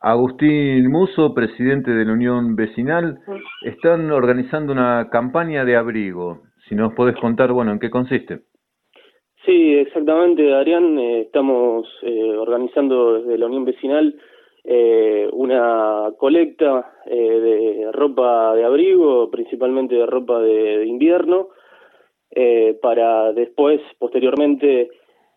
Agustín Musso, presidente de la Unión Vecinal, están organizando una campaña de abrigo. Si nos podés contar, bueno, ¿en qué consiste? Sí, exactamente, Adrián. Estamos organizando desde la Unión Vecinal una colecta de ropa de abrigo, principalmente de ropa de invierno, para después, posteriormente,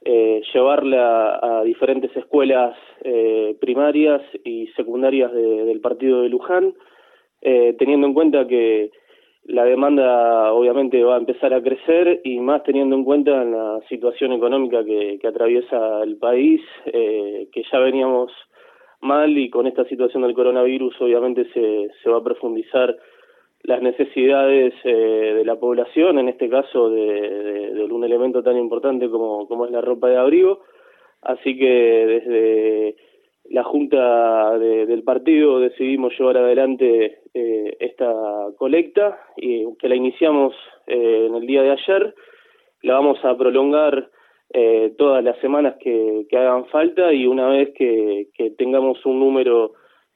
llevarla a diferentes escuelas primarias y secundarias del partido de Luján, teniendo en cuenta que la demanda obviamente va a empezar a crecer y más teniendo en cuenta la situación económica que atraviesa el país, que ya veníamos mal y con esta situación del coronavirus obviamente se va a profundizar las necesidades de la población, en este caso de un elemento tan importante como es la ropa de abrigo. Así que desde la Junta del partido decidimos llevar adelante esta colecta y que la iniciamos en el día de ayer. La vamos a prolongar todas las semanas que hagan falta y una vez que tengamos un número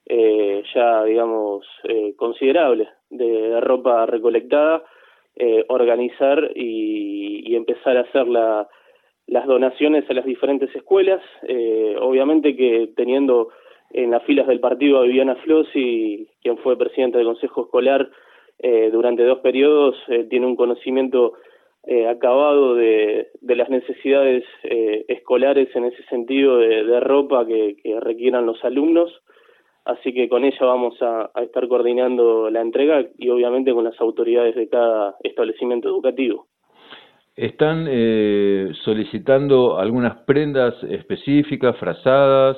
ya, digamos, considerable de ropa recolectada, organizar y empezar a hacer las donaciones a las diferentes escuelas, obviamente que teniendo en las filas del partido a Viviana Flossi, quien fue presidenta del Consejo Escolar durante 2 periodos, tiene un conocimiento acabado de las necesidades escolares en ese sentido de ropa que requieran los alumnos, así que con ella vamos a estar coordinando la entrega y obviamente con las autoridades de cada establecimiento educativo. ¿Están solicitando algunas prendas específicas, frazadas?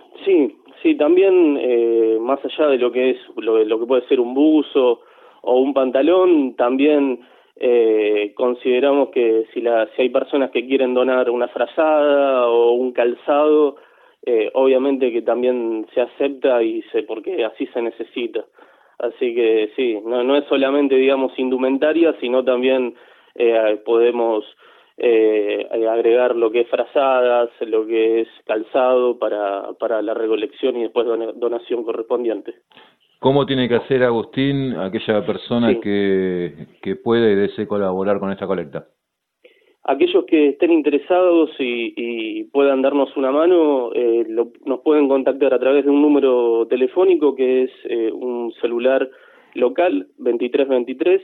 Sí, también más allá de lo que es lo que puede ser un buzo o un pantalón, también consideramos que si hay personas que quieren donar una frazada o un calzado, obviamente que también se acepta porque así se necesita. Así que sí, no es solamente, digamos, indumentaria, sino también podemos agregar lo que es frazadas, lo que es calzado para la recolección y después donación correspondiente. ¿Cómo tiene que hacer Agustín, aquella persona Sí. que pueda y desee colaborar con esta colecta? Aquellos que estén interesados y puedan darnos una mano, nos pueden contactar a través de un número telefónico que es un celular local, 2323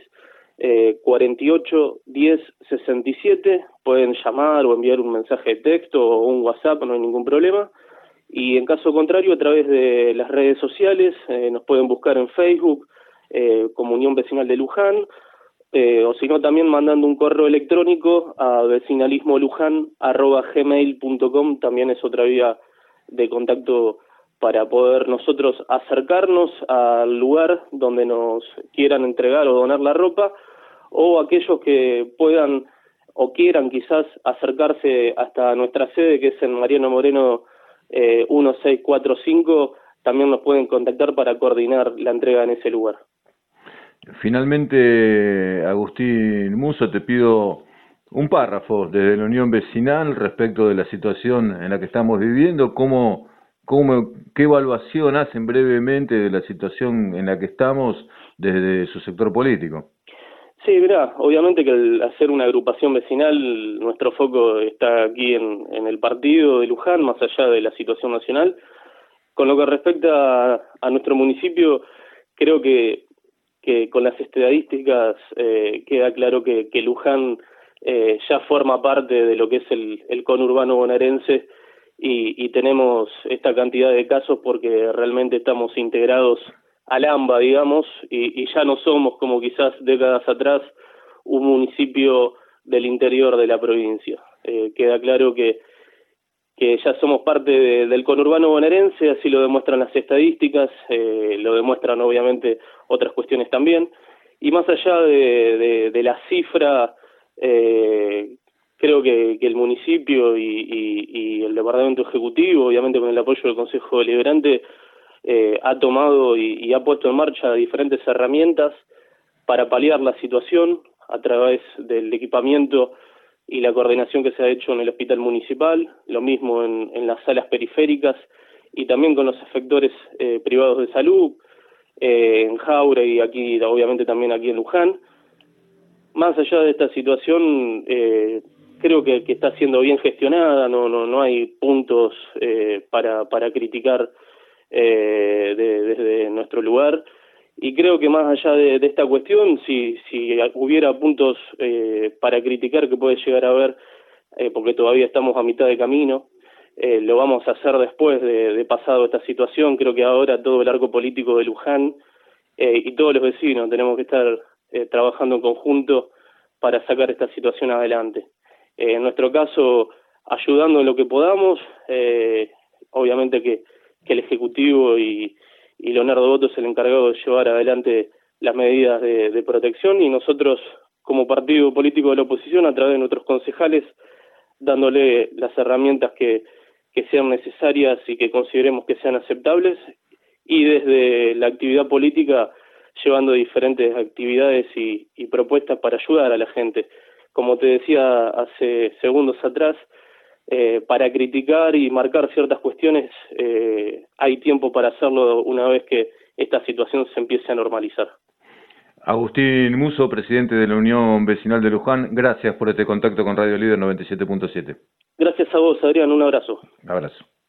48 10 67. Pueden llamar o enviar un mensaje de texto o un WhatsApp, no hay ningún problema. Y en caso contrario, a través de las redes sociales, nos pueden buscar en Facebook como Unión Vecinal de Luján, o si no también mandando un correo electrónico a vecinalismolujan@gmail.com, también es otra vía de contacto para poder nosotros acercarnos al lugar donde nos quieran entregar o donar la ropa, o aquellos que puedan o quieran quizás acercarse hasta nuestra sede, que es en Mariano Moreno 1645, también nos pueden contactar para coordinar la entrega en ese lugar. Finalmente, Agustín Musso, te pido un párrafo desde la Unión Vecinal respecto de la situación en la que estamos viviendo. ¿Qué evaluación hacen brevemente de la situación en la que estamos desde su sector político? Sí, mirá, obviamente que al hacer una agrupación vecinal, nuestro foco está aquí en el partido de Luján, más allá de la situación nacional. Con lo que respecta a nuestro municipio, creo que con las estadísticas queda claro que Luján ya forma parte de lo que es el conurbano bonaerense y tenemos esta cantidad de casos porque realmente estamos integrados al AMBA, digamos, y ya no somos como quizás décadas atrás un municipio del interior de la provincia. Queda claro que ya somos parte del conurbano bonaerense, así lo demuestran las estadísticas, lo demuestran obviamente otras cuestiones también, y más allá de la cifra, creo que el municipio y el departamento ejecutivo, obviamente con el apoyo del Consejo Deliberante, ha tomado y ha puesto en marcha diferentes herramientas para paliar la situación a través del equipamiento y la coordinación que se ha hecho en el hospital municipal, lo mismo en las salas periféricas y también con los efectores privados de salud, en Jaure y aquí, obviamente también aquí en Luján. Más allá de esta situación, creo que está siendo bien gestionada, no hay puntos para criticar desde nuestro lugar, y creo que más allá de esta cuestión, si hubiera puntos para criticar que puede llegar a haber, porque todavía estamos a mitad de camino, lo vamos a hacer después de pasado esta situación. Creo que ahora todo el arco político de Luján y todos los vecinos tenemos que estar trabajando en conjunto para sacar esta situación adelante. En nuestro caso, ayudando en lo que podamos, obviamente que el Ejecutivo y Leonardo Boto es el encargado de llevar adelante las medidas de protección, y nosotros, como partido político de la oposición, a través de nuestros concejales, dándole las herramientas que sean necesarias y que consideremos que sean aceptables, y desde la actividad política llevando diferentes actividades y propuestas para ayudar a la gente. Como te decía hace segundos atrás, para criticar y marcar ciertas cuestiones hay tiempo para hacerlo una vez que esta situación se empiece a normalizar. Agustín Musso, presidente de la Unión Vecinal de Luján, gracias por este contacto con Radio Líder 97.7. Gracias a vos, Adrián, un abrazo. Abrazo.